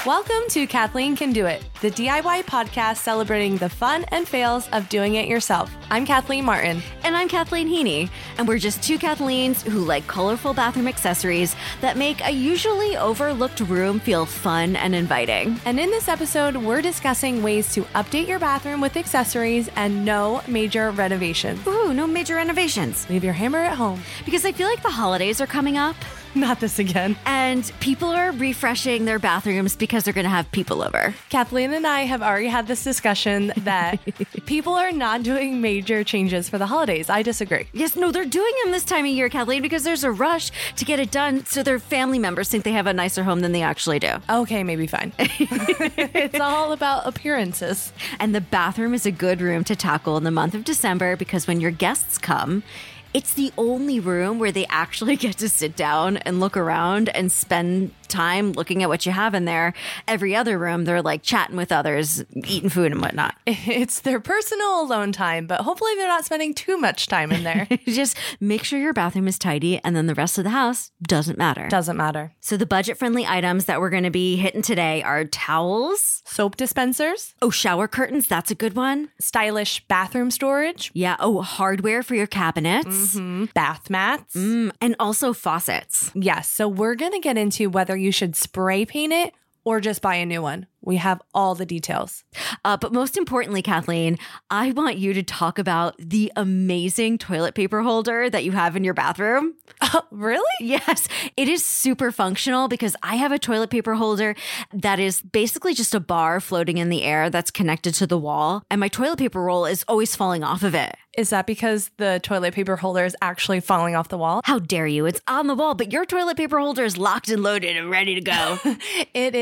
Welcome to Kathleen Can Do It, the DIY podcast celebrating the fun and fails of doing it yourself. I'm Kathleen Martin. And I'm Kathleen Heaney. And we're just two Kathleens who like colorful bathroom accessories that make a usually overlooked room feel fun and inviting. And in this episode, we're discussing ways to update your bathroom with accessories and no major renovations. Ooh, no major renovations. Leave your hammer at home. Because I feel like the holidays are coming up. Not this again. And people are refreshing their bathrooms because they're going to have people over. Kathleen and I have already had this discussion that people are not doing major changes for the holidays. I disagree. Yes, no, they're doing them this time of year, Kathleen, because there's a rush to get it done so their family members think they have a nicer home than they actually do. Okay, maybe fine. It's all about appearances. And the bathroom is a good room to tackle in the month of December because when your guests come, it's the only room where they actually get to sit down and look around and spend time looking at what you have in there. Every other room, they're like chatting with others, eating food and whatnot. It's their personal alone time, but hopefully they're not spending too much time in there. Just make sure your bathroom is tidy and then the rest of the house doesn't matter. Doesn't matter. So the budget-friendly items that we're going to be hitting today are towels. Soap dispensers. Oh, shower curtains. That's a good one. Stylish bathroom storage. Yeah. Oh, hardware for your cabinets. Mm-hmm. Bath mats. And also faucets. Yes. So we're going to get into whether you should spray paint it or just buy a new one. We have all the details. But most importantly, Kathleen, I want you to talk about the amazing toilet paper holder that you have in your bathroom. Really? Yes. It is super functional because I have a toilet paper holder that is basically just a bar floating in the air that's connected to the wall. And my toilet paper roll is always falling off of it. Is that because the toilet paper holder is actually falling off the wall? How dare you? It's on the wall, but your toilet paper holder is locked and loaded and ready to go. It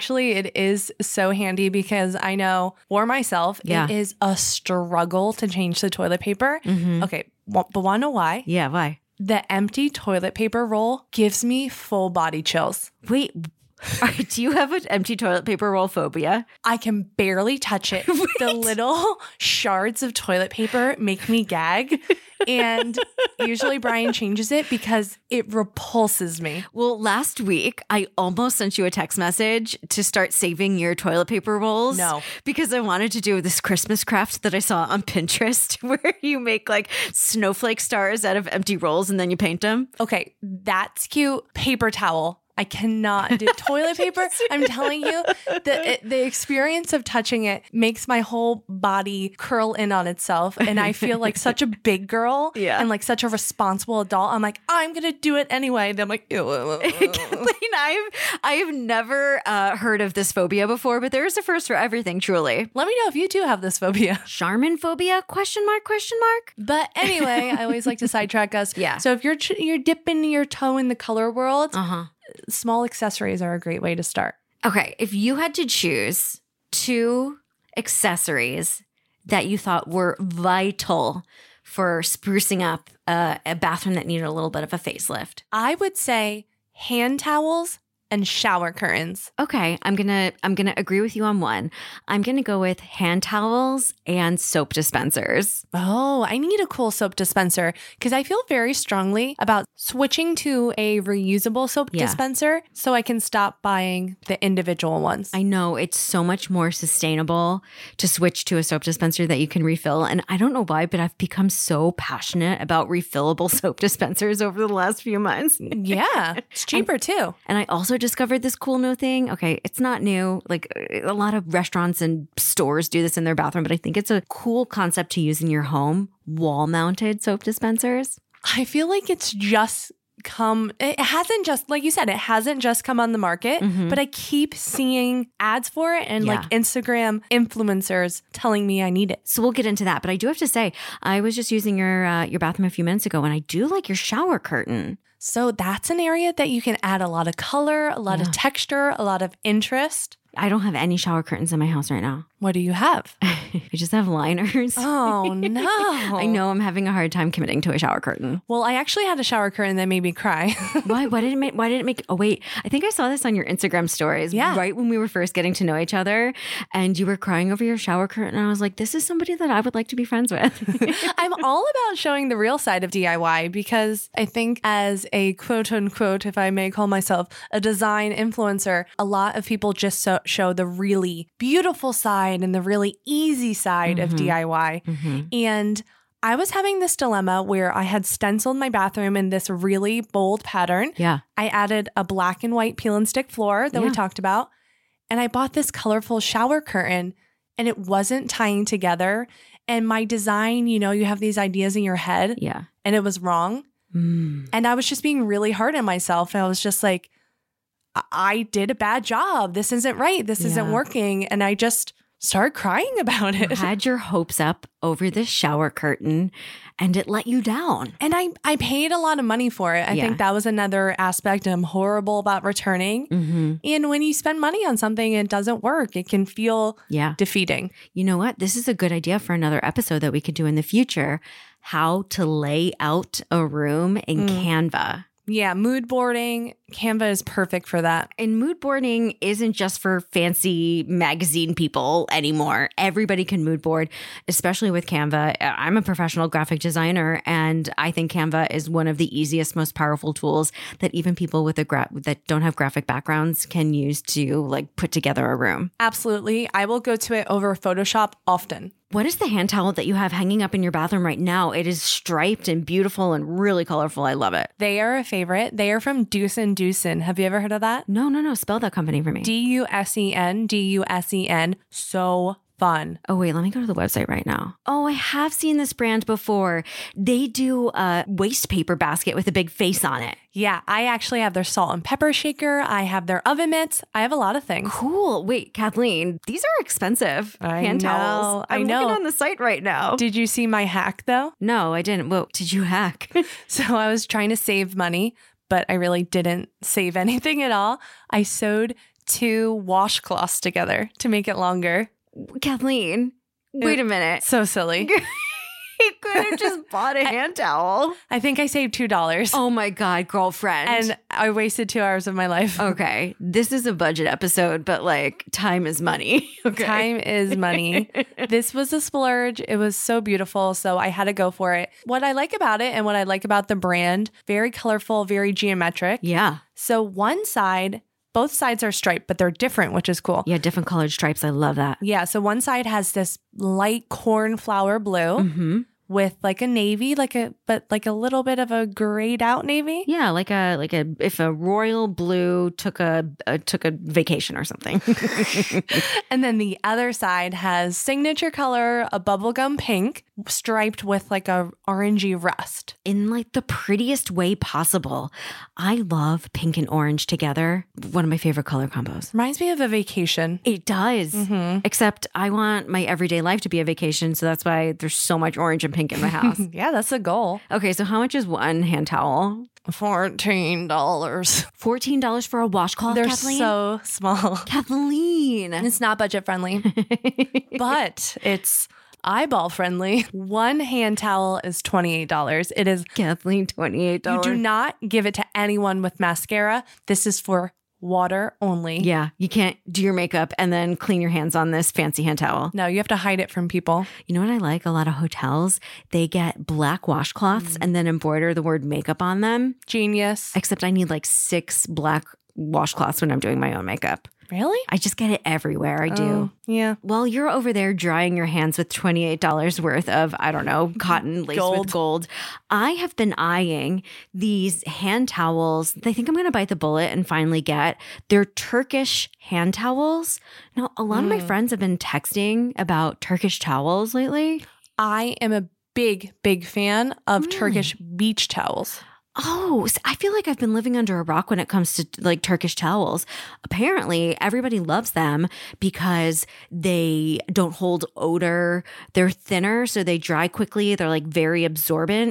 is so handy because I know for myself, It is a struggle to change the toilet paper. Okay, but want to know why? Yeah, why? The empty toilet paper roll gives me full body chills. Wait, do you have an empty toilet paper roll phobia? I can barely touch it. The little shards of toilet paper make me gag. And usually Brian changes it because it repulses me. Well, last week, I almost sent you a text message to start saving your toilet paper rolls. No. Because I wanted to do this Christmas craft that I saw on Pinterest where you make like snowflake stars out of empty rolls and then you paint them. Okay, that's cute. Paper towel. I cannot do toilet paper. I'm telling you, the experience of touching it makes my whole body curl in on itself. And I feel like such a big girl and like such a responsible adult. I'm like, I'm going to do it anyway. And I'm like, ew. Kathleen, I've never heard of this phobia before, but there is a first for everything, truly. Let me know if you too have this phobia. Charmin phobia? Question mark? But anyway, I always like to sidetrack us. Yeah. So if you're dipping your toe in the color world, small accessories are a great way to start. Okay, if you had to choose two accessories that you thought were vital for sprucing up a bathroom that needed a little bit of a facelift, I would say hand towels and shower curtains. Okay, I'm gonna agree with you on one. I'm gonna go with hand towels and soap dispensers. Oh, I need a cool soap dispenser because I feel very strongly about switching to a reusable soap dispenser so I can stop buying the individual ones. I know it's so much more sustainable to switch to a soap dispenser that you can refill. And I don't know why, but I've become so passionate about refillable soap dispensers over the last few months. Yeah, it's cheaper too. And I also discovered this cool new thing. Okay, it's not new. Like a lot of restaurants and stores do this in their bathroom, but I think it's a cool concept to use in your home. Wall-mounted soap dispensers. I feel like it hasn't just, like you said, it hasn't just come on the market, but I keep seeing ads for it and like Instagram influencers telling me I need it. So we'll get into that. But I do have to say, I was just using your bathroom a few minutes ago and I do like your shower curtain. So that's an area that you can add a lot of color, a lot of texture, a lot of interest. I don't have any shower curtains in my house right now. What do you have? I just have liners. Oh, no. I know I'm having a hard time committing to a shower curtain. Well, I actually had a shower curtain that made me cry. Why did it make oh wait, I think I saw this on your Instagram stories right when we were first getting to know each other, and you were crying over your shower curtain, and I was like, this is somebody that I would like to be friends with. I'm all about showing the real side of DIY because I think as a quote unquote, if I may call myself a design influencer, a lot of people just show the really beautiful side and the really easy side of DIY. And I was having this dilemma where I had stenciled my bathroom in this really bold pattern. Yeah. I added a black and white peel and stick floor that we talked about. And I bought this colorful shower curtain and it wasn't tying together. And my design, you have these ideas in your head. Yeah. And it was wrong. And I was just being really hard on myself. And I was just like, I did a bad job. This isn't right. This isn't working. And I just started crying about it. You had your hopes up over this shower curtain and it let you down. And I paid a lot of money for it. I think that was another aspect I'm horrible about returning. And when you spend money on something and it doesn't work, it can feel defeating. You know what? This is a good idea for another episode that we could do in the future. How to lay out a room in Canva. Yeah, mood boarding, Canva is perfect for that. And mood boarding isn't just for fancy magazine people anymore. Everybody can mood board, especially with Canva. I'm a professional graphic designer, and I think Canva is one of the easiest, most powerful tools that even people with that don't have graphic backgrounds can use to put together a room. Absolutely. I will go to it over Photoshop often. What is the hand towel that you have hanging up in your bathroom right now? It is striped and beautiful and really colorful. I love it. They are a favorite. They are from Deucen Deucen. Have you ever heard of that? No. Spell that company for me. Dusen. So fun. Oh, wait, let me go to the website right now. Oh, I have seen this brand before. They do a waste paper basket with a big face on it. Yeah, I actually have their salt and pepper shaker. I have their oven mitts. I have a lot of things. Cool. Wait, Kathleen, these are expensive hand towels. I'm looking on the site right now. Did you see my hack though? No, I didn't. What did you hack? So I was trying to save money, but I really didn't save anything at all. I sewed 2 washcloths together to make it longer. Kathleen, wait a minute. So silly. You could have just bought a hand towel. I think I saved $2. Oh my God, girlfriend. And I wasted 2 hours of my life. Okay. This is a budget episode, but time is money. Okay. Time is money. This was a splurge. It was so beautiful. So I had to go for it. What I like about it and what I like about the brand, very colorful, very geometric. Yeah. So both sides are striped, but they're different, which is cool. Yeah, different colored stripes. I love that. Yeah, so one side has this light cornflower blue with a navy, but a little bit of a grayed out navy. Yeah, if a royal blue took a vacation or something. And then the other side has signature color, a bubblegum pink, striped with a orangey rust. In the prettiest way possible. I love pink and orange together. One of my favorite color combos. Reminds me of a vacation. It does. Except I want my everyday life to be a vacation. So that's why there's so much orange and pink in my house. Yeah, that's the goal. Okay, so how much is one hand towel? $14. $14 for a washcloth, They're Kathleen? so small. Kathleen. It's not budget friendly, but it's eyeball friendly. One hand towel is $28. It is Kathleen, $28. You do not give it to anyone with mascara. This is for water only. Yeah, you can't do your makeup and then clean your hands on this fancy hand towel. No, you have to hide it from people. You know what I like? A lot of hotels, they get black washcloths and then embroider the word makeup on them. Genius. Except I need 6 black washcloths when I'm doing my own makeup. Really? I just get it everywhere. I do. Yeah. While you're over there drying your hands with $28 worth of, I don't know, cotton laced with gold, I have been eyeing these hand towels. I think I'm going to bite the bullet and finally get. They're Turkish hand towels. Now, a lot of my friends have been texting about Turkish towels lately. I am a big, big fan of Turkish beach towels. Oh, I feel like I've been living under a rock when it comes to Turkish towels. Apparently, everybody loves them because they don't hold odor. They're thinner, so they dry quickly. They're very absorbent.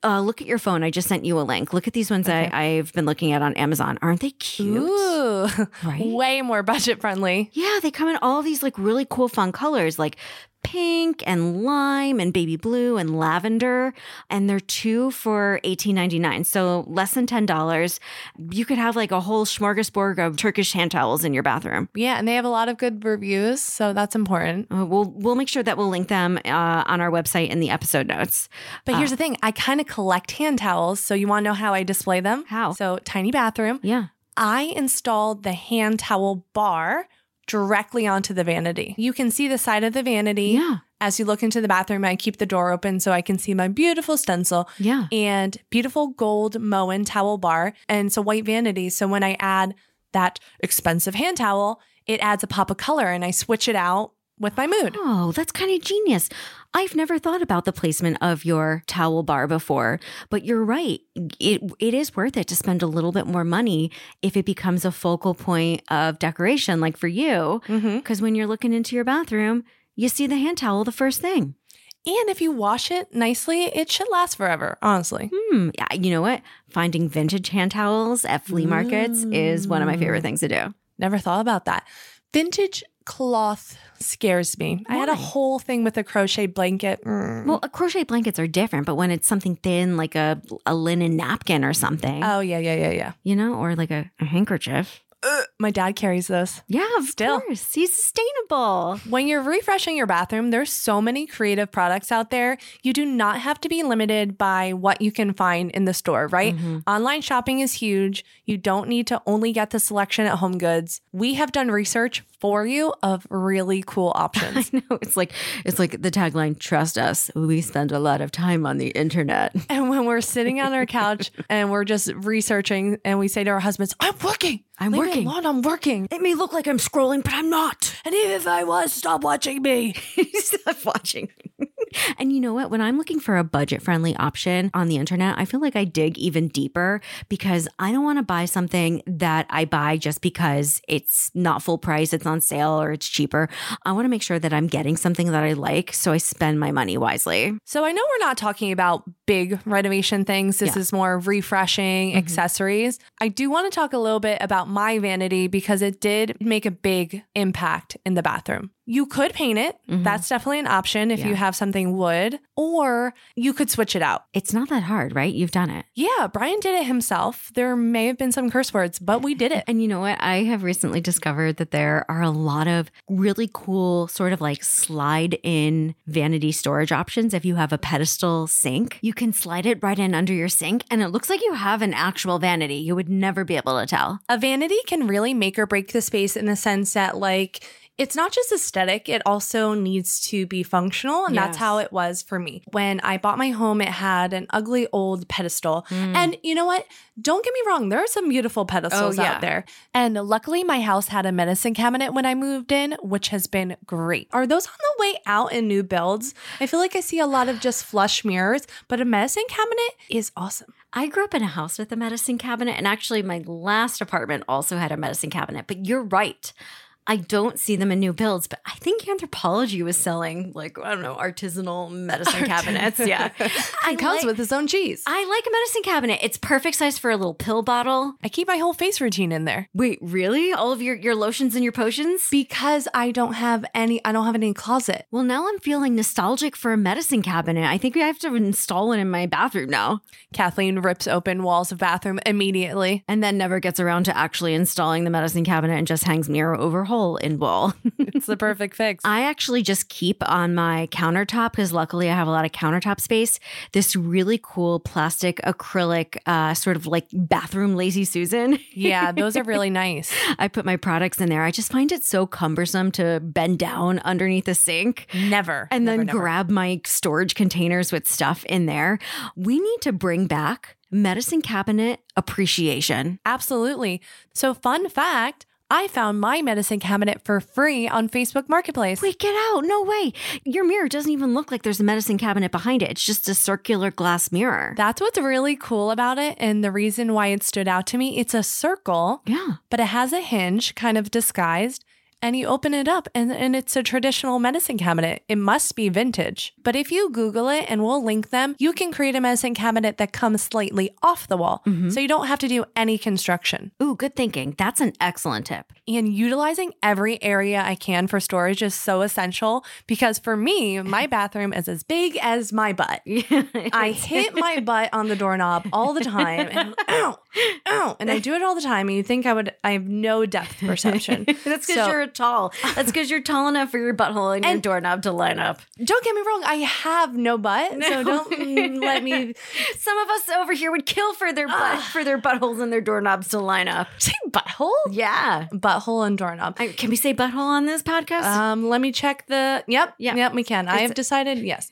look at your phone. I just sent you a link. Look at these ones I've been looking at on Amazon. Aren't they cute? Ooh, Right? way more budget friendly. Yeah, they come in all of these like really cool, fun colors, like pink and lime and baby blue and lavender. And they're 2 for $18.99. So less than $10. You could have like a whole smorgasbord of Turkish hand towels in your bathroom. Yeah, and they have a lot of good reviews, so that's important. We'll make sure that we'll link them on our website in the episode notes. But here's the thing. I kind of collect hand towels, so you want to know how I display them? How? So tiny bathroom. Yeah. I installed the hand towel bar directly onto the vanity. You can see the side of the vanity. Yeah. As you look into the bathroom, I keep the door open so I can see my beautiful stencil. Yeah. And beautiful gold Moen towel bar. And it's a white vanity. So when I add that expensive hand towel, it adds a pop of color and I switch it out with my mood. Oh, that's kind of genius. I've never thought about the placement of your towel bar before, but you're right. It is worth it to spend a little bit more money if it becomes a focal point of decoration, like for you, because when you're looking into your bathroom, you see the hand towel the first thing. And if you wash it nicely, it should last forever, honestly. Yeah, you know what? Finding vintage hand towels at flea markets is one of my favorite things to do. Never thought about that. Vintage cloth scares me. I had a whole thing with a crochet blanket. Well, crochet blankets are different, but when it's something thin, like a linen napkin or something, Oh, yeah. you know, or like a handkerchief. My dad carries those. Yeah, of course. He's sustainable. When you're refreshing your bathroom, there's so many creative products out there. You do not have to be limited by what you can find in the store, right? Online shopping is huge. You don't need to only get the selection at Home Goods. We have done research for you of really cool options. I know. It's like the tagline, trust us. We spend a lot of time on the internet. And when we're sitting on our couch and we're just researching and we say to our husbands, I'm working. I'm Leave me working. alone, I'm working. It may look like I'm scrolling, but I'm not. And even if I was, stop watching me. Stop watching. And you know what? When I'm looking for a budget-friendly option on the internet, I feel like I dig even deeper because I don't want to buy something that I buy just because it's not full price, it's on sale, or it's cheaper. I want to make sure that I'm getting something that I like, so I spend my money wisely. So I know we're not talking about big renovation things. This is more refreshing accessories. I do want to talk a little bit about my vanity because it did make a big impact in the bathroom. You could paint it. That's definitely an option if you have something wood, or you could switch it out. It's not that hard, right? You've done it. Yeah, Brian did it himself. There may have been some curse words, but we did it. And you know what? I have recently discovered that there are a lot of really cool sort of like slide in vanity storage options. If you have a pedestal sink, you can slide it right in under your sink and it looks like you have an actual vanity. You would never be able to tell. A vanity can really make or break the space in the sense that, like, it's not just aesthetic, it also needs to be functional. And that's how it was for me. When I bought my home, it had an ugly old pedestal. And you know what? Don't get me wrong. There are some beautiful pedestals out there. And luckily, my house had a medicine cabinet when I moved in, which has been great. Are those on the way out in new builds? I feel like I see a lot of just flush mirrors, but a medicine cabinet is awesome. I grew up in a house with a medicine cabinet, and actually my last apartment also had a medicine cabinet. But you're right. I don't see them in new builds, but I think Anthropologie was selling, like, I don't know, artisanal medicine cabinets. Yeah. It comes with its own cheese. I like a medicine cabinet. It's perfect size for a little pill bottle. I keep my whole face routine in there. Wait, really? All of your lotions and your potions? Because I don't have any closet. Well, now I'm feeling nostalgic for a medicine cabinet. I think I have to install it in my bathroom now. Kathleen rips open walls of bathroom immediately. And then never gets around to actually installing the medicine cabinet and just hangs mirror over hole in wall. It's the perfect fix. I actually just keep on my countertop, because luckily I have a lot of countertop space, this really cool plastic acrylic sort of like bathroom Lazy Susan. Yeah, those are really nice. I put my products in there. I just find it so cumbersome to bend down underneath the sink. Never. And then never. grab my storage containers with stuff in there. We need to bring back medicine cabinet appreciation. Absolutely. So fun fact, I found my medicine cabinet for free on Facebook Marketplace. Wait, get out. No way. Your mirror doesn't even look like there's a medicine cabinet behind it. It's just a circular glass mirror. That's what's really cool about it. And the reason why it stood out to me, it's a circle, Yeah. but it has a hinge kind of disguised. and you open it up and it's a traditional medicine cabinet. It must be vintage. But if you Google it, and we'll link them, you can create a medicine cabinet that comes slightly off the wall. So you don't have to do any construction. Ooh, good thinking. That's an excellent tip. And utilizing every area I can for storage is so essential because for me, my bathroom is as big as my butt. I hit my butt on the doorknob all the time and ow, ow. And I do it all the time. And you think I have no depth perception. That's because you're tall. That's because you're tall enough for your butthole and your doorknob to line up. Don't get me wrong. I have no butt. So don't let me. Some of us over here would kill for their buttholes and their doorknobs to line up. Say butthole? Yeah. Butthole and doorknob. Can we say butthole on this podcast? Let me check the. Yep, we can. I have decided yes.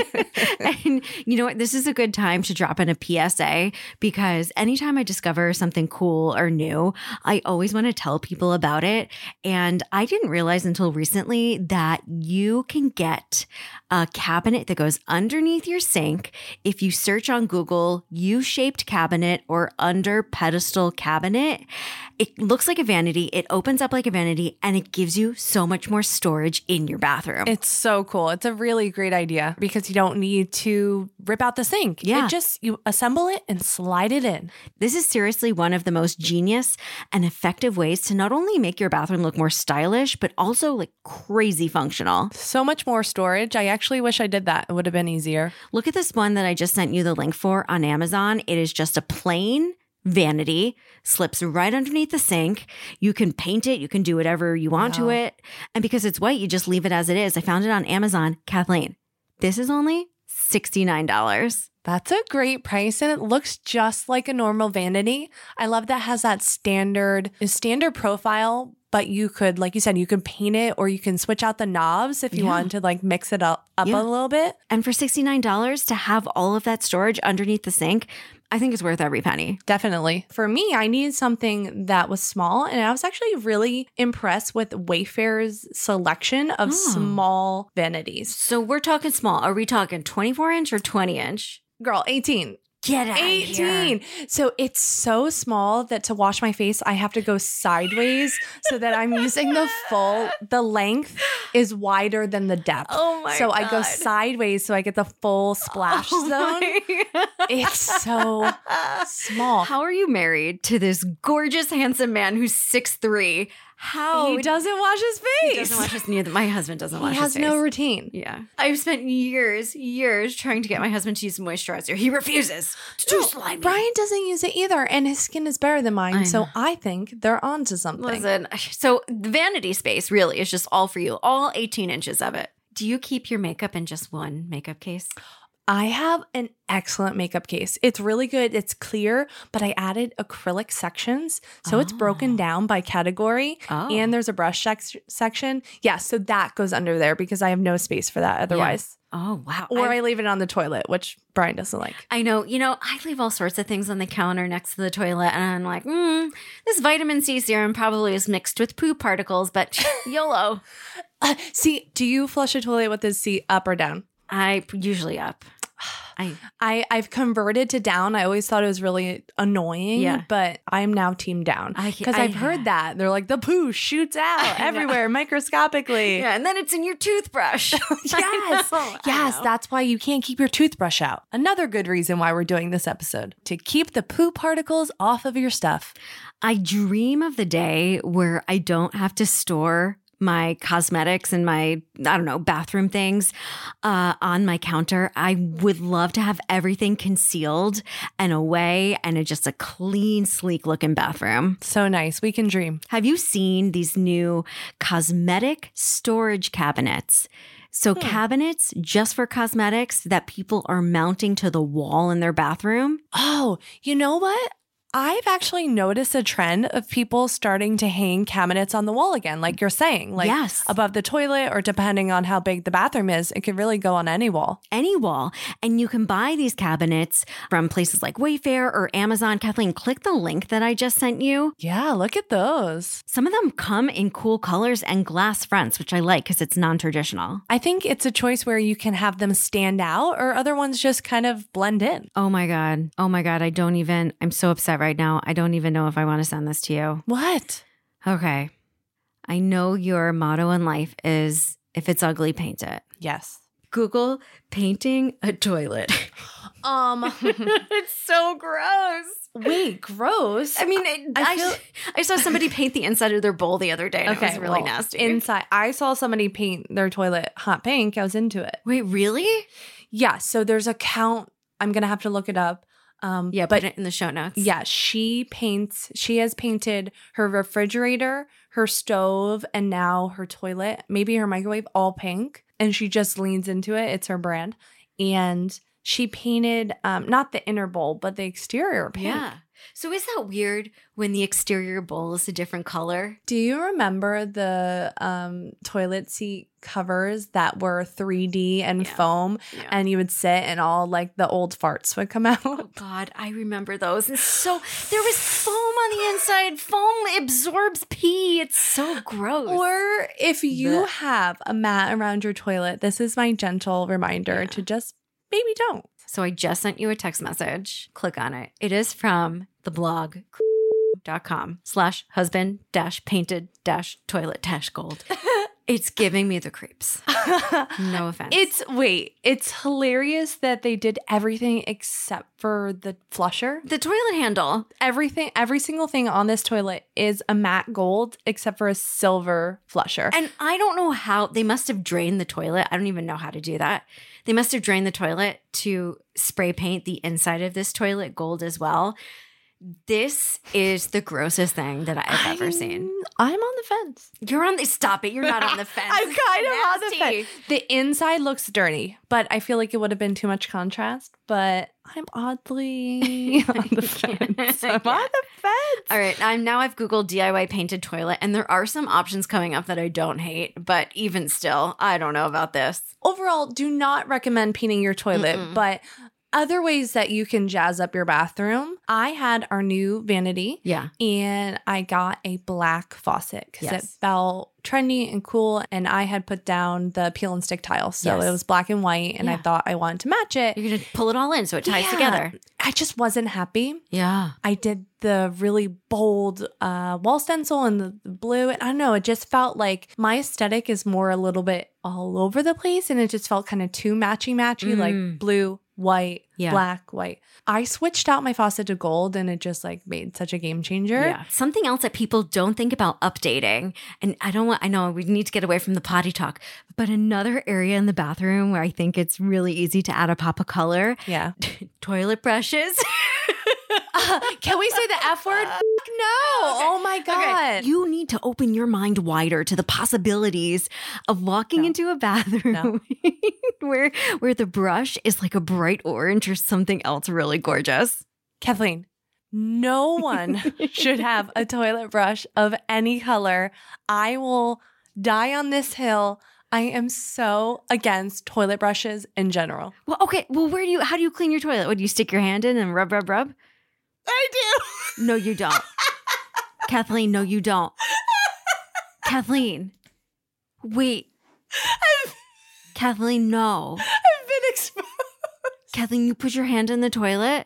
And you know what? This is a good time to drop in a PSA because anytime I discover something cool or new, I always want to tell people about it. And I didn't realize until recently that you can get a cabinet that goes underneath your sink. If you search on Google, U-shaped cabinet or under pedestal cabinet, it looks like a vanity. It opens up like a vanity and it gives you so much more storage in your bathroom. It's so cool. It's a really great idea because you don't need to rip out the sink. Yeah. You assemble it and slide it in. This is seriously one of the most genius and effective ways to not only make your bathroom look more stylish, but also like crazy functional. So much more storage. I actually wish I did that. It would have been easier. Look at this one that I just sent you the link for on Amazon. It is just a plain vanity, slips right underneath the sink. You can paint it. You can do whatever you want to it. And because it's white, you just leave it as it is. I found it on Amazon. Kathleen, this is only $69. That's a great price and it looks just like a normal vanity. I love that it has that standard profile, but you could, like you said, you could paint it or you can switch out the knobs if you wanted to like mix it up a little bit. And for $69 to have all of that storage underneath the sink, I think it's worth every penny. Definitely. For me, I needed something that was small, and I was actually really impressed with Wayfair's selection of small vanities. So we're talking small. Are we talking 24-inch or 20-inch? Girl, 18. Get out of 18. here. So it's so small that to wash my face, I have to go sideways so that I'm using the length is wider than the depth. Oh my So God. I go sideways so I get the full splash zone. It's so small. How are you married to this gorgeous, handsome man who's 6'3"? How? He doesn't wash his face. He doesn't wash his neither. My husband doesn't wash He his has face. no routine. Yeah. I've spent years trying to get my husband to use moisturizer. He refuses. It's too slimy. Brian doesn't use it either, and his skin is better than mine. So I think they're onto something. Listen, so the vanity space really is just all for you, all 18 inches of it. Do you keep your makeup in just one makeup case? I have an excellent makeup case. It's really good. It's clear, but I added acrylic sections. So it's broken down by category and there's a brush section. Yeah, so that goes under there because I have no space for that otherwise. Yeah. Oh, wow. Or I leave it on the toilet, which Brian doesn't like. I know. You know, I leave all sorts of things on the counter next to the toilet and I'm like, this vitamin C serum probably is mixed with poop particles, but YOLO. See, do you flush a toilet with the seat up or down? I usually up. I've converted to down. I always thought it was really annoying, but I'm now team down because I've heard that they're like the poo shoots out everywhere microscopically. Yeah, and then it's in your toothbrush. Yes, that's why you can't keep your toothbrush out. Another good reason why we're doing this episode, to keep the poo particles off of your stuff. I dream of the day where I don't have to store my cosmetics and my, bathroom things on my counter. I would love to have everything concealed and away and just a clean, sleek looking bathroom. So nice. We can dream. Have you seen these new cosmetic storage cabinets? So cabinets just for cosmetics that people are mounting to the wall in their bathroom. Oh, you know what? I've actually noticed a trend of people starting to hang cabinets on the wall again, like you're saying, like above the toilet or depending on how big the bathroom is, it could really go on any wall. Any wall. And you can buy these cabinets from places like Wayfair or Amazon. Kathleen, click the link that I just sent you. Yeah, look at those. Some of them come in cool colors and glass fronts, which I like because it's non-traditional. I think it's a choice where you can have them stand out or other ones just kind of blend in. Oh my God. I'm so upset right now. I don't even know if I want to send this to you. What? Okay. I know your motto in life is if it's ugly, paint it. Yes. Google painting a toilet. It's so gross. Wait, gross. I mean, I saw somebody paint the inside of their bowl the other day, and it was really nasty. Inside, I saw somebody paint their toilet hot pink. I was into it. Wait, really? Yeah. So there's a count. I'm gonna have to look it up. Yeah, but put it in the show notes. Yeah, she has painted her refrigerator, her stove, and now her toilet, maybe her microwave, all pink. And she just leans into it. It's her brand. And she painted not the inner bowl, but the exterior pink. Yeah. So is that weird when the exterior bowl is a different color? Do you remember the toilet seat covers that were 3D and foam? Yeah. And you would sit and all like the old farts would come out? Oh God, I remember those. And so there was foam on the inside. Foam absorbs pee. It's so gross. Or if you have a mat around your toilet, this is my gentle reminder to just maybe don't. So I just sent you a text message. Click on it. It is from the blog .com/husband-painted-toilet-gold. It's giving me the creeps. No offense. It's hilarious that they did everything except for the flusher. The toilet handle. Every single thing on this toilet is a matte gold except for a silver flusher. And I don't know how, they must have drained the toilet. I don't even know how to do that. They must have drained the toilet to spray paint the inside of this toilet gold as well. This is the grossest thing that I've ever seen. I'm on the fence. Stop it. You're not on the fence. I'm kind of on the fence. The inside looks dirty, but I feel like it would have been too much contrast. But I'm oddly on the fence. I'm on the fence. All right. I've Googled DIY painted toilet, and there are some options coming up that I don't hate. But even still, I don't know about this. Overall, do not recommend painting your toilet, but other ways that you can jazz up your bathroom. I had our new vanity. Yeah. And I got a black faucet because it felt trendy and cool. And I had put down the peel and stick tile. So it was black and white. And I thought I wanted to match it. You're going to pull it all in so it ties together. I just wasn't happy. Yeah. I did the really bold wall stencil and the blue. And I don't know, it just felt like my aesthetic is more a little bit all over the place. And it just felt kind of too matchy, like blue, white, black, white. I switched out my faucet to gold and it just like made such a game changer. Yeah. Something else that people don't think about updating, and I know we need to get away from the potty talk, but another area in the bathroom where I think it's really easy to add a pop of color. Yeah. Toilet brushes. Can we say the F word? No. Oh my God. Okay. You need to open your mind wider to the possibilities of walking into a bathroom where the brush is like a bright orange or something else really gorgeous. Kathleen, no one should have a toilet brush of any color. I will die on this hill. I am so against toilet brushes in general. Well, okay. Well, how do you clean your toilet? Would you stick your hand in and rub? I do. No, you don't. Kathleen, no, you don't. Kathleen, wait. Kathleen, no. I've been exposed. Kathleen, you put your hand in the toilet?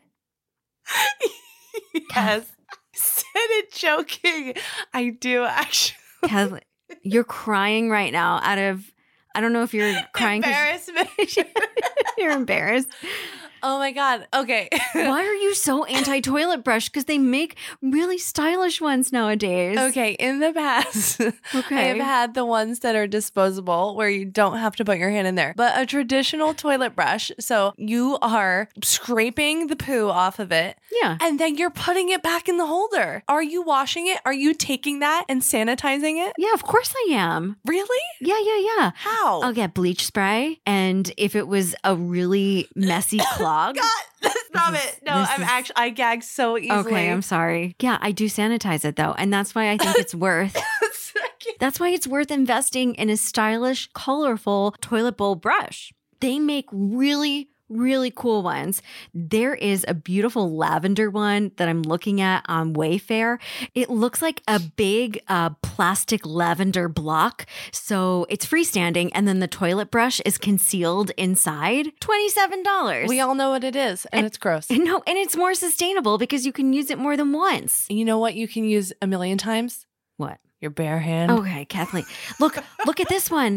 Yes. Said it joking. I do actually. Kathleen, you're crying right now out of, I don't know if you're crying. Embarrassment. You're embarrassed. Oh my God. Okay. Why are you so anti-toilet brush? Because they make really stylish ones nowadays. Okay. In the past, I have had the ones that are disposable where you don't have to put your hand in there. But a traditional toilet brush, so you are scraping the poo off of it. Yeah. And then you're putting it back in the holder. Are you washing it? Are you taking that and sanitizing it? Yeah, of course I am. Really? Yeah. How? I'll get bleach spray. And if it was a really messy clog. God, stop it. No, I gag so easily. Okay, I'm sorry. Yeah, I do sanitize it though. And that's why I think it's worth investing in a stylish, colorful toilet bowl brush. They make really cool ones. There is a beautiful lavender one that I'm looking at on Wayfair. It looks like a big plastic lavender block. So it's freestanding and then the toilet brush is concealed inside. $27. We all know what it is and it's gross. No, and it's more sustainable because you can use it more than once. You know what you can use a million times? What? Your bare hand. Okay, Kathleen. Look at this one.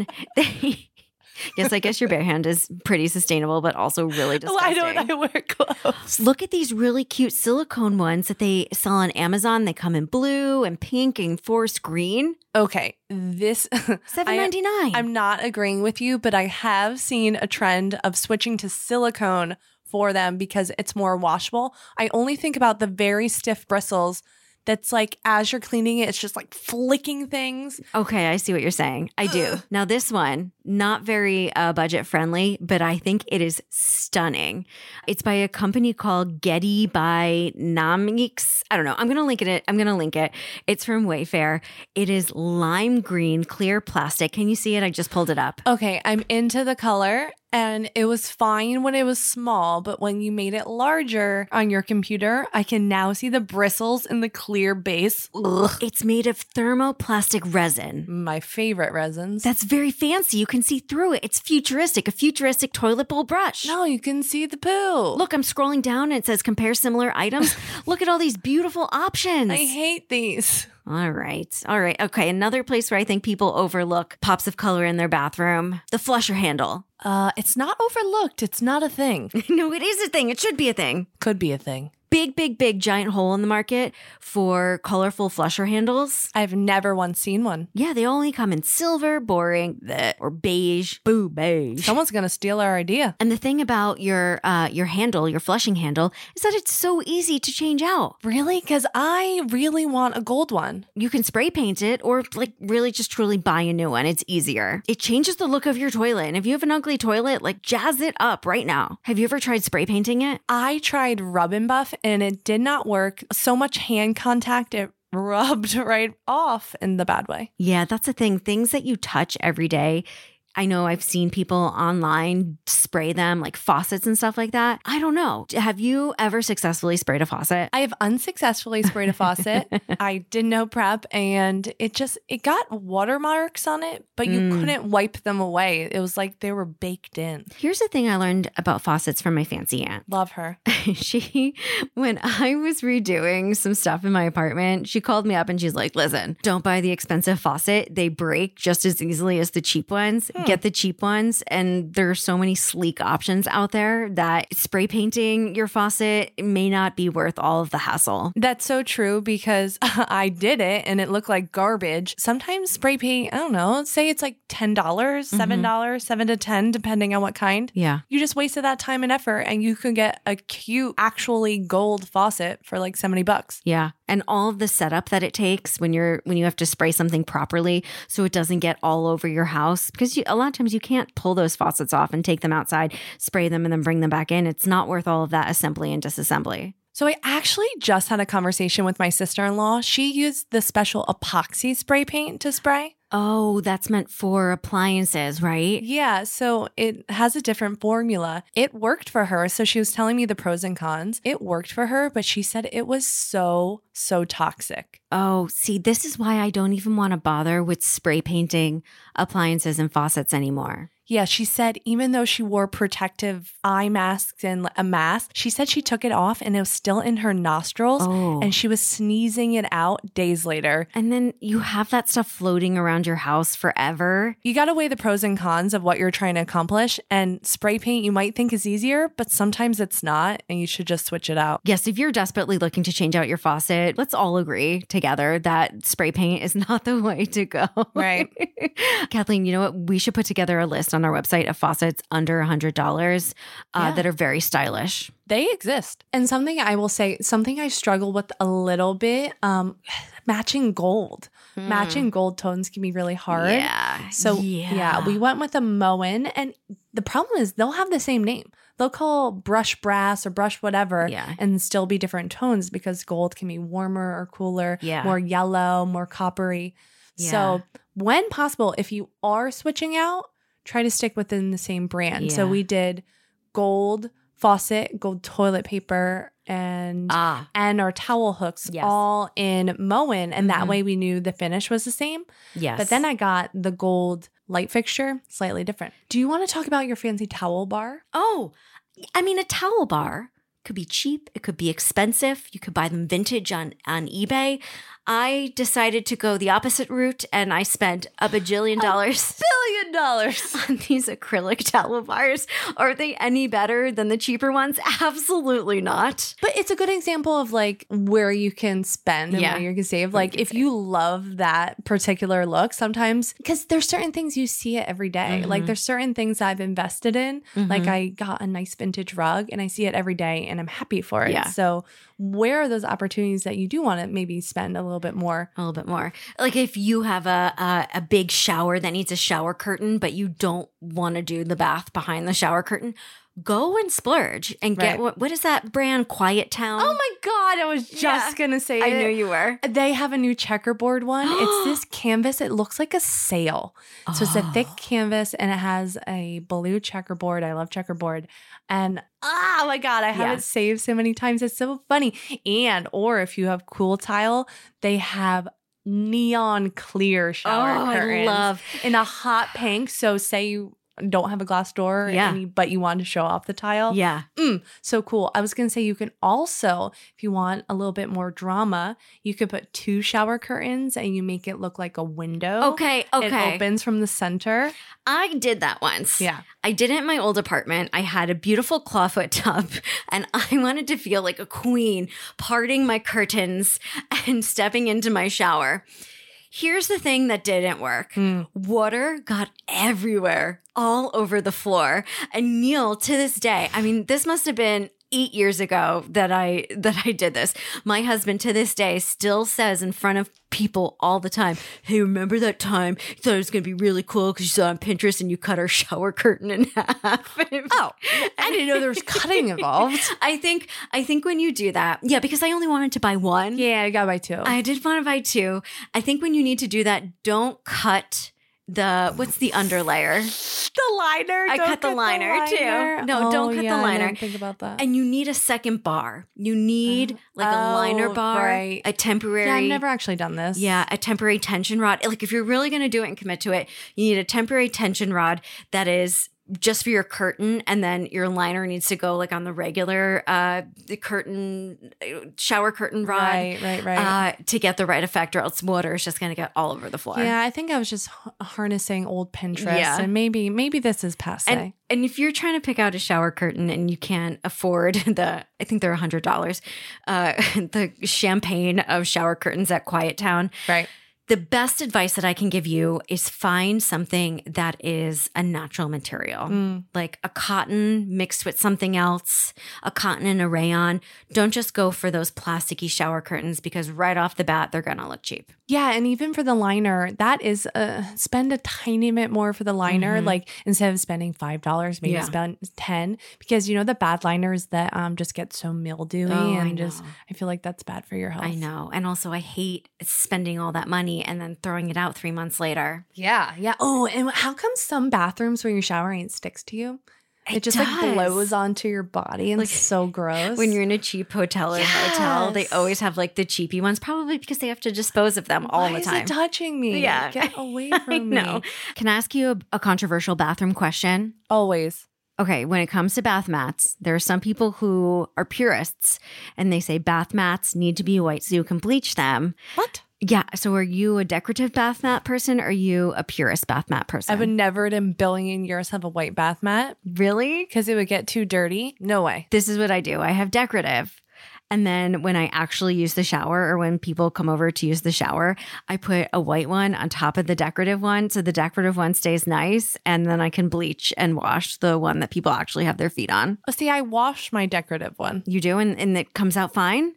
Yes, I guess your bare hand is pretty sustainable, but also really disgusting. Why don't I wear gloves? Look at these really cute silicone ones that they sell on Amazon. They come in blue and pink and forest green. Okay, this $7.99. I'm not agreeing with you, but I have seen a trend of switching to silicone for them because it's more washable. I only think about the very stiff bristles that's like as you're cleaning it, it's just like flicking things. Okay, I see what you're saying. I do. Now this one, not very budget friendly, but I think it is stunning. It's by a company called Getty by Namix. I don't know. I'm going to link it. It's from Wayfair. It is lime green clear plastic. Can you see it? I just pulled it up. Okay, I'm into the color. And it was fine when it was small, but when you made it larger on your computer, I can now see the bristles in the clear base. Ugh. It's made of thermoplastic resin. My favorite resins. That's very fancy. You can see through it. It's futuristic, a futuristic toilet bowl brush. No, you can see the poo. Look, I'm scrolling down and it says compare similar items. Look at all these beautiful options. I hate these. All right. Okay, another place where I think people overlook pops of color in their bathroom, the flusher handle. It's not overlooked. It's not a thing. No, it is a thing. It should be a thing. Could be a thing. Big giant hole in the market for colorful flusher handles. I've never once seen one. Yeah, they only come in silver, boring, or beige. Boo, beige. Someone's going to steal our idea. And the thing about your handle, your flushing handle, is that it's so easy to change out. Really? Because I really want a gold one. You can spray paint it or like really just truly buy a new one. It's easier. It changes the look of your toilet. And if you have an ugly toilet, like jazz it up right now. Have you ever tried spray painting it? I tried Rub and Buff and it did not work. So much hand contact, it rubbed right off in the bad way. Yeah, that's the thing. Things that you touch every day. I know I've seen people online spray them like faucets and stuff like that. I don't know. Have you ever successfully sprayed a faucet? I have unsuccessfully sprayed a faucet. I did no prep and it got watermarks on it, but you couldn't wipe them away. It was like they were baked in. Here's the thing I learned about faucets from my fancy aunt. Love her. When I was redoing some stuff in my apartment, she called me up and she's like, listen, don't buy the expensive faucet. They break just as easily as the cheap ones. Get the cheap ones. And there are so many sleek options out there that spray painting your faucet may not be worth all of the hassle. That's so true because I did it and it looked like garbage. Sometimes spray paint, I don't know, say it's like $10, $7, $7 to $10, depending on what kind. Yeah. You just wasted that time and effort and you could get a cute, actually gold faucet for like $70. Yeah. And all of the setup that it takes when you have to spray something properly so it doesn't get all over your house, because a lot of times you can't pull those faucets off and take them outside, spray them and then bring them back in. It's not worth all of that assembly and disassembly. So I actually just had a conversation with my sister-in-law. She used the special epoxy spray paint to spray. Oh, that's meant for appliances, right? Yeah, so it has a different formula. It worked for her. So she was telling me the pros and cons. It worked for her, but she said it was so toxic. Oh, see, this is why I don't even want to bother with spray painting appliances and faucets anymore. Yeah, she said even though she wore protective eye masks and a mask, she said she took it off and it was still in her nostrils and she was sneezing it out days later. And then you have that stuff floating around your house forever. You got to weigh the pros and cons of what you're trying to accomplish. And spray paint you might think is easier, but sometimes it's not and you should just switch it out. Yes, if you're desperately looking to change out your faucet, let's all agree together that spray paint is not the way to go. Right. Kathleen, you know what? We should put together a list on our website of faucets under $100 that are very stylish. They exist. And something I will say, something I struggle with a little bit, matching gold. Matching gold tones can be really hard. Yeah. So yeah, we went with a Moen and the problem is they'll have the same name. They'll call brush brass or brush whatever and still be different tones because gold can be warmer or cooler, more yellow, more coppery. Yeah. So when possible, if you are switching out, try to stick within the same brand. Yeah. So we did gold faucet, gold toilet paper, and our towel hooks all in Moen. And that way we knew the finish was the same. Yes. But then I got the gold light fixture, slightly different. Do you want to talk about your fancy towel bar? Oh, I mean, a towel bar could be cheap. It could be expensive. You could buy them vintage on eBay. I decided to go the opposite route and I spent $1 bajillion $1 billion. on these acrylic towel bars. Are they any better than the cheaper ones? Absolutely not. But it's a good example of like where you can spend and where you can save. Like if you love that particular look, sometimes because there's certain things you see it every day. Like there's certain things I've invested in. Like I got a nice vintage rug and I see it every day and I'm happy for it. Yeah. So where are those opportunities that you do want to maybe spend a little bit more? A little bit more. Like if you have a big shower that needs a shower curtain, but you don't want to do the bath behind the shower curtain, go and splurge and get what is that brand? Quiet Town. Oh my God, I was just going to say I it. knew you were. They have a new checkerboard one. It's this canvas. It looks like a sail. So it's a thick canvas and it has a blue checkerboard. I love checkerboard. And oh my God, I have it saved so many times. It's so funny. Or if you have Cool Tile, they have neon clear shower curtains. I love in a hot pink. So say you don't have a glass door, but you want to show off the tile. Yeah. So cool. I was going to say you can also, if you want a little bit more drama, you could put 2 shower curtains and you make it look like a window. Okay. It opens from the center. I did that once. Yeah. I did it in my old apartment. I had a beautiful clawfoot tub and I wanted to feel like a queen parting my curtains and stepping into my shower. Here's the thing that didn't work. Water got everywhere, all over the floor. And Neil, to this day, I mean, this must have been 8 years ago that I did this. My husband to this day still says in front of people all the time, hey, remember that time you thought it was going to be really cool because you saw on Pinterest and you cut our shower curtain in half? Oh, I didn't know there was cutting involved. I think when you do that, because I only wanted to buy one. Yeah, I got to buy 2. I did want to buy 2. I think when you need to do that, don't cut what's the underlayer? The liner. I cut the liner too. No, don't cut the liner. I didn't think about that. And you need a second bar. You need like a liner bar, a temporary. Yeah, I've never actually done this. Yeah, a temporary tension rod. Like if you're really going to do it and commit to it, you need a temporary tension rod that is just for your curtain, and then your liner needs to go like on the regular the curtain shower curtain rod, right. To get the right effect, or else water is just going to get all over the floor. Yeah, I think I was just harnessing old Pinterest, and maybe this is passe. And if you're trying to pick out a shower curtain and you can't afford I think they're $100, the champagne of shower curtains at Quiet Town, right? The best advice that I can give you is find something that is a natural material, like a cotton mixed with something else, a cotton and a rayon. Don't just go for those plasticky shower curtains because right off the bat, they're going to look cheap. Yeah. And even for the liner, that is spend a tiny bit more for the liner. Like instead of spending $5, maybe spend $10, because the bad liners that just get so mildewy I feel like that's bad for your health. I know. And also I hate spending all that money and then throwing it out 3 months later. Yeah. Yeah. Oh, and how come some bathrooms when you're showering it sticks to you? It just like blows onto your body and it's so gross. When you're in a cheap hotel or motel, they always have like the cheapy ones, probably because they have to dispose of them all the time. Why is it touching me? Yeah. Get away from me. No. Can I ask you a controversial bathroom question? Always. Okay, when it comes to bath mats, there are some people who are purists and they say bath mats need to be white so you can bleach them. What? Yeah. So are you a decorative bath mat person or are you a purist bath mat person? I would never in a billion years have a white bath mat. Really? Because it would get too dirty. No way. This is what I do. I have decorative. And then when I actually use the shower or when people come over to use the shower, I put a white one on top of the decorative one. So the decorative one stays nice. And then I can bleach and wash the one that people actually have their feet on. Oh, see, I wash my decorative one. You do? And it comes out fine?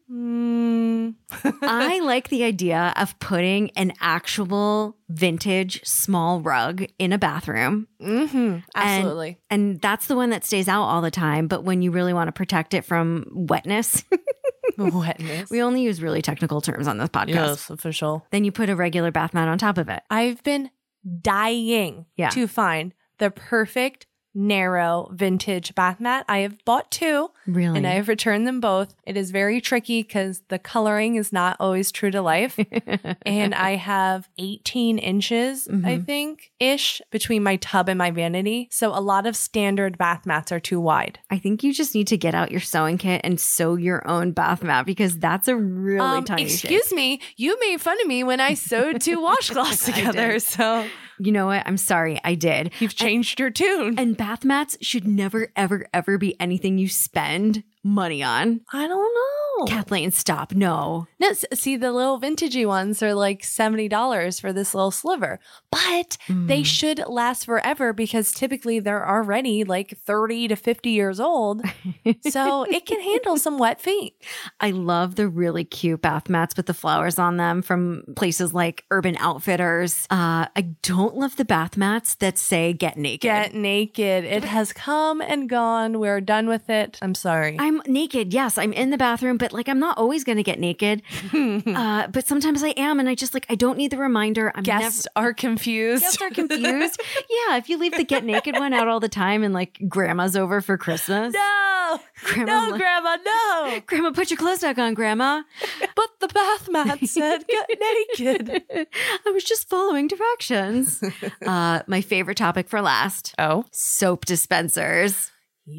I like the idea of putting an actual vintage small rug in a bathroom. Absolutely. And that's the one that stays out all the time. But when you really want to protect it from wetness. We only use really technical terms on this podcast. Yes, official. Then you put a regular bath mat on top of it. I've been dying to find the perfect narrow vintage bath mat. I have bought 2. Really? And I have returned them both. It is very tricky because the coloring is not always true to life. And I have 18 inches, I think, ish between my tub and my vanity. So a lot of standard bath mats are too wide. I think you just need to get out your sewing kit and sew your own bath mat because that's a really tiny Excuse me, you made fun of me when I sewed 2 washcloths together. So You know what? I'm sorry. I did. you've changed your tune. And bath mats should never, ever, ever be anything you spend money on. I don't know. Kathleen, stop. No. No, see, the little vintagey ones are like $70 for this little sliver, but they should last forever because typically they're already like 30 to 50 years old. So it can handle some wet feet. I love the really cute bath mats with the flowers on them from places like Urban Outfitters. I don't love the bath mats that say get naked. Get naked. It has come and gone. We're done with it. I'm sorry. I'm naked. Yes, I'm in the bathroom, but like I'm not always going to get naked. But sometimes I am, and I just like I don't need the reminder. Guests are confused. Guests are confused. Yeah, if you leave the get naked one out all the time, and like Grandma's over for Christmas. No, Grandma's like, Grandma, no. Grandma, put your clothes back on, Grandma. But the bath mat said get naked. I was just following directions. My favorite topic for last: soap dispensers.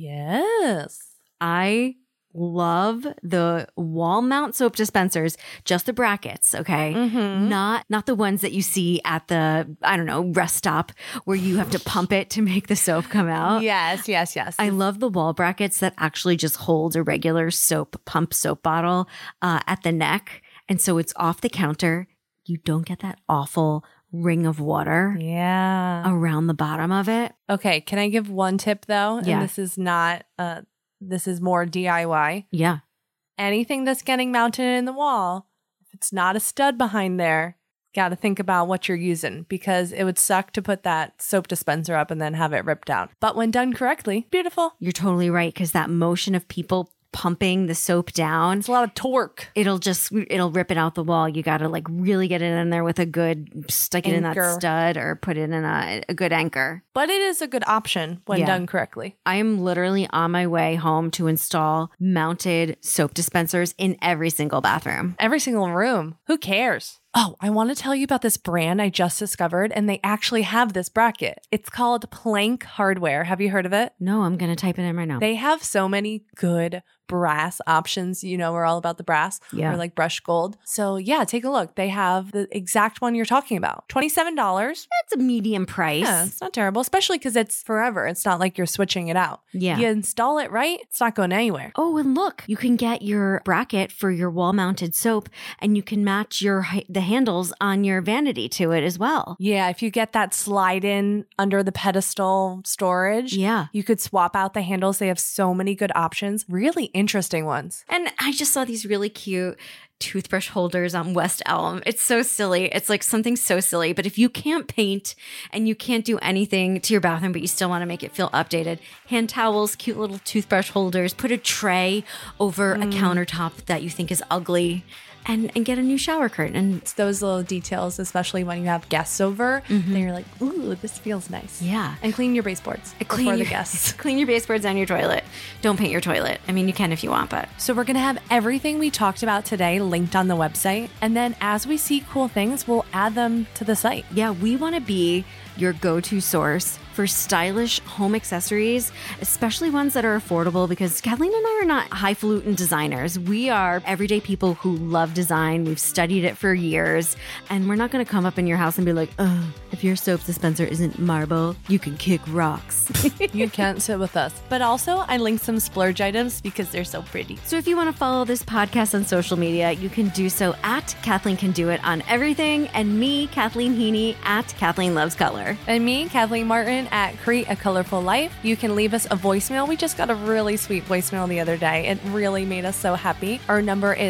Yes. I love the wall mount soap dispensers, just the brackets, okay? Not the ones that you see at the, I don't know, rest stop where you have to pump it to make the soap come out. Yes. I love the wall brackets that actually just hold a regular pump soap bottle at the neck. And so it's off the counter. You don't get that awful ring of water around the bottom of it. Okay. Can I give one tip though? Yeah. And this is not, this is more DIY. Yeah. Anything that's getting mounted in the wall, if it's not a stud behind there, got to think about what you're using because it would suck to put that soap dispenser up and then have it ripped down. But when done correctly, beautiful. You're totally right because that motion of people pumping the soap down, It's a lot of torque. it'll rip it out the wall. You got to like really get it in there with a good, stick it in that Anchor. stud or put it in a good anchor. But it is a good option when Yeah. done correctly. I am literally on my way home to install mounted soap dispensers in every single bathroom. Every single room. Who cares? Oh, I want to tell you about this brand I just discovered, and they actually have this bracket. It's called Plank Hardware. Have you heard of it? No, I'm going to type it in right now. They have so many good brass options. You know, we're all about the brass Yeah. or like brushed gold. So yeah, take a look. They have the exact one you're talking about. $27. That's a medium price. Yeah, it's not terrible, especially because it's forever. It's not like you're switching it out. Yeah. You install it right, it's not going anywhere. Oh, and look, you can get your bracket for your wall-mounted soap, and you can match the handles on your vanity to it as well. Yeah, if you get that slide in under the pedestal storage, Yeah. you could swap out the handles. They have so many good options, really interesting ones. And I just saw these really cute toothbrush holders on West Elm. It's so silly. It's like something so silly. But if you can't paint and you can't do anything to your bathroom, but you still want to make it feel updated, hand towels, cute little toothbrush holders, put a tray over a countertop that you think is ugly. And get a new shower curtain. And It's those little details, especially when you have guests over, then you're like, ooh, this feels nice. Yeah. And clean your baseboards before the guests. Clean your baseboards and your toilet. Don't paint your toilet. I mean, you can if you want, but So we're going to have everything we talked about today linked on the website. And then as we see cool things, we'll add them to the site. yeah, we want to be your go-to source for stylish home accessories, especially ones that are affordable, because Kathleen and I are not highfalutin designers. We are everyday people who love design. We've studied it for years, and we're not going to come up in your house and be like, oh, if your soap dispenser isn't marble, you can kick rocks. You can't sit with us. But also, I linked some splurge items because they're so pretty. So if you want to follow this podcast on social media, you can do so at Kathleen Can Do It on everything, and me, Kathleen Heaney, at Kathleen Loves Color. And me, Kathleen Martin, at Create a Colorful Life. You can leave us a voicemail. We just got a really sweet voicemail the other day. It really made us so happy. Our number is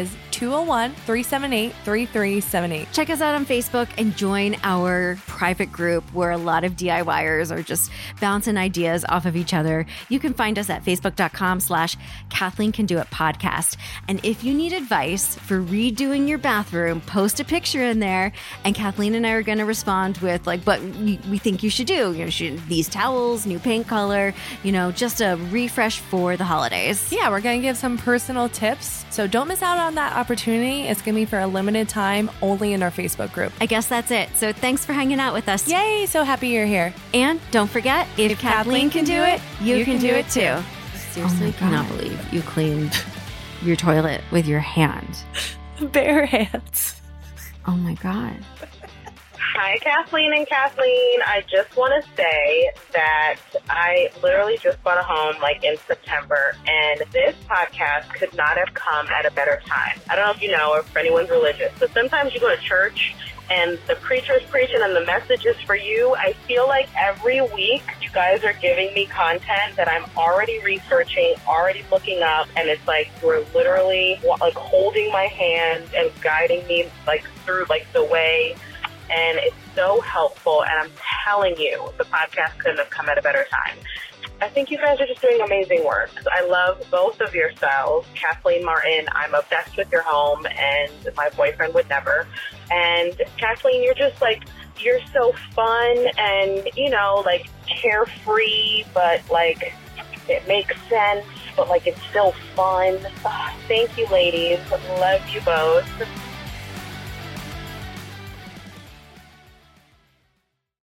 201-378-3378. Check us out on Facebook and join our private group where a lot of DIYers are just bouncing ideas off of each other. You can find us at facebook.com/Kathleen Can Do It podcast. And if you need advice for redoing your bathroom, post a picture in there, and Kathleen and I are going to respond with like what we think you should do. You know, these towels, new paint color, just a refresh for the holidays. Yeah, we're going to give some personal tips. So don't miss out on that opportunity. It's going to be for a limited time only in our Facebook group. I guess that's it. So thanks for hanging out with us. Yay, so happy you're here. And don't forget, if Kathleen can do it, you can do it too. Seriously, cannot believe you cleaned your toilet with your hand. Bare hands. Oh my God. Hi, Kathleen and Kathleen. I just want to say that I literally just bought a home in September, and this podcast could not have come at a better time. I don't know if you know or if anyone's religious, but sometimes you go to church and the preacher's preaching and the message is for you. I feel like every week you guys are giving me content that I'm already researching, already looking up, and it's like you're literally holding my hand and guiding me through the way. And it's so helpful, and I'm telling you, the podcast couldn't have come at a better time. I think you guys are just doing amazing work. I love both of your styles. Kathleen Martin, I'm obsessed with your home, and my boyfriend would never. And Kathleen, you're just you're so fun and, carefree, but it makes sense, but it's still fun. Oh, thank you, ladies. Love you both.